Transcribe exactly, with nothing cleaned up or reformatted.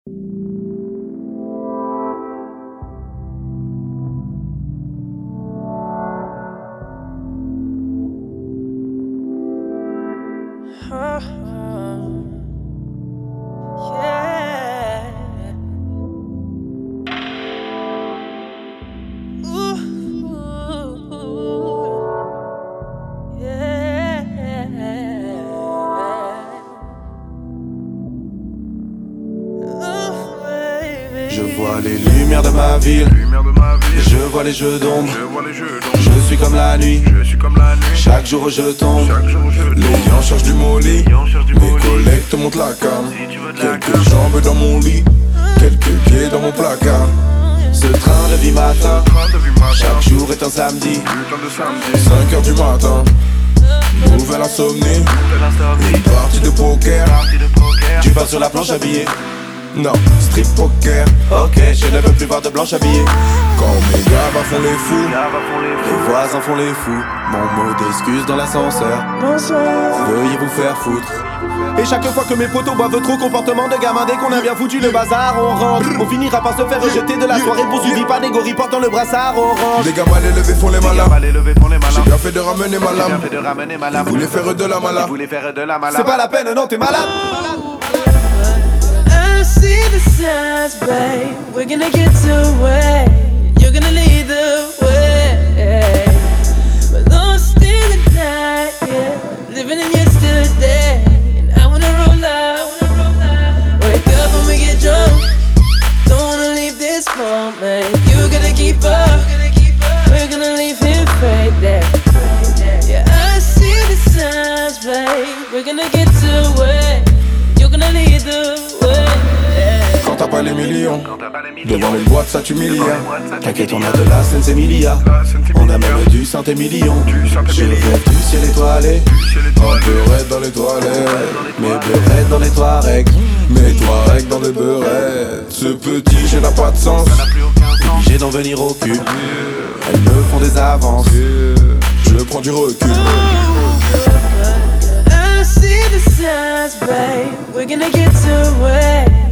Je vois les lumières de ma ville, je vois les jeux d'ombre. Je suis comme la nuit, chaque jour je tombe. Les lions cherchent du molly, mes collègues te montrent la cam. Quelques jambes dans mon lit, quelques pieds dans mon placard. Ce train de vie matin, chaque jour est un samedi. Cinq heures du matin, nouvelle insomnie. Une partie de poker, tu pars sur la planche à billets. Non, strip poker, ok, je ne veux plus voir de blanche habillée. Quand mes gars font les fous, les voisins font les fous. Mon mot d'excuse dans l'ascenseur, veuillez vous faire foutre. Et chaque fois que mes potos boivent trop, comportement de gamin, dès qu'on a bien foutu le bazar, on rentre. On finira par se faire rejeter de la soirée, poursuivi par des gorilles portant le brassard orange. Les gars mal élevés font les malins, j'ai bien fait de ramener ma lame. Ils voulaient faire de la mala, c'est pas la peine, non t'es malade. See the signs, babe. We're gonna get away. You're gonna lead the way. We're lost in the night, yeah. Living in yesterday. And I wanna roll out. Wake up when we get drunk. Don't wanna leave this moment. You gotta keep up. We're gonna leave here faded. Yeah, I see the signs, babe. We're gonna get away. You're gonna lead the way. Quand t'as pas les millions, devant les boîtes ça t'humilie. T'inquiète, on a de la Saint-Emilia. On a même du Saint-Émilion. Je rêve du ciel étoilé, en beurette dans les toilettes. Mes beurrettes dans les Touaregs, mes Touaregs dans les beurrettes. Ce petit jeu n'a pas de sens, obligé d'en venir au cul. Elles me font des avances, je prends du recul. I see the signs, babe. We're gonna get away.